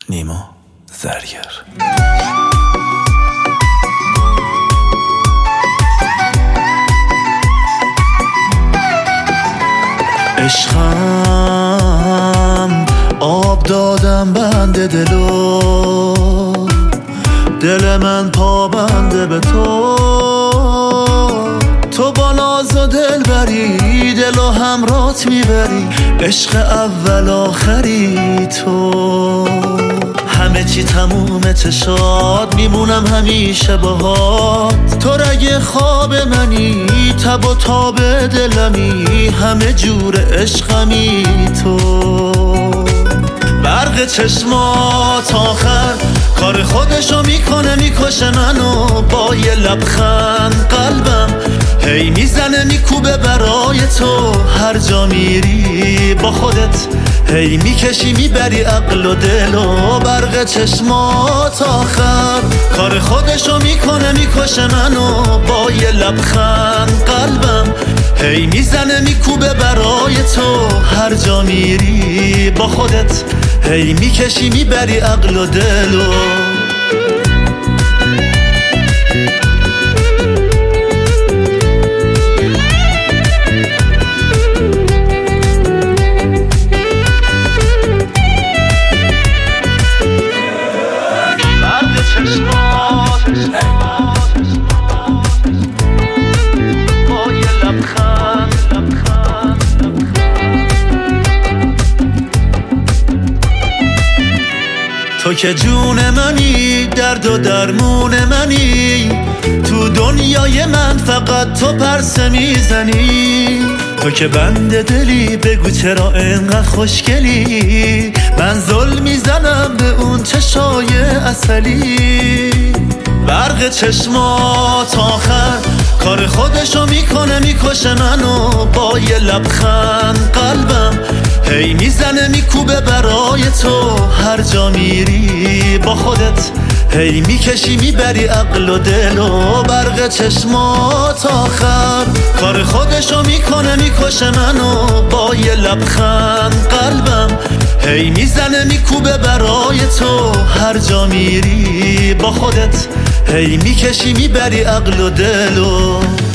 نیما زرگر. عشقم آب دادم بنده دلو، دل من پابنده به تو. تو با ناز و دل بری، دل و همرات میبری، عشق اول آخری تو. همه چی تمومه چشات، میمونم همیشه باهات. تو رگ خواب منی، تب و تاب دلمی، همه جور عشقمی تو. برق چشمات آخر کار خودشو میکنه، میکشه منو با یه لبخند. قلبم هی میزنه میکوبه برای تو، هر جا میری با خودت هی میکشی میبری عقل و دل. و برق چشمات آخر کار خودشو میکنه، میکشه منو با یه لبخند. قلبم هی میزنه میکوبه برای تو، هر جا میری با خودت هی میکشی میبری عقل و دل. تو که جون منی، درد و درمون منی، تو دنیای من فقط تو پرسه میزنی. تو که بنده دلی، بگو چرا اینقدر خوشگلی، من ظلم میزنم به اون چشای عسلی. برق چشمات آخر کار خودشو میکنه، میکشه منو با یه لبخند. قلبم هی میزنه میکوبه برای تو، هر جا میری با خودت هی میکشی میبری عقل و دل. و برق چشمات آخر کار خودشو میکنه، میکشه منو با یه لبخند. قلبم هی میزنه میکوبه برای تو، هر جا میری با خودت هی میکشی میبری عقل و دل.